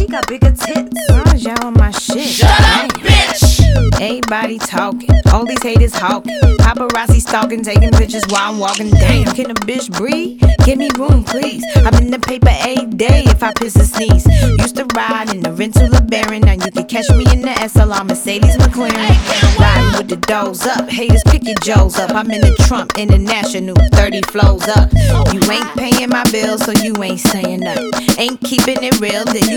he got bigger tits. Y'all on my shit. Shut up, bitch! Everybody talking, all these haters hawking. Paparazzi stalking, taking pictures while I'm walking. Damn, can a bitch breathe? Give me room, please. I'm in the paper a day if I piss or sneeze. Used to ride in the rental LeBaron. Now you can catch me in the SLR Mercedes McLaren. Riding with the doors up, haters pick your Joes up. I'm in the Trump International, 30 flows up. You ain't paying my bills, so you ain't saying nothing. Ain't keeping it real, then you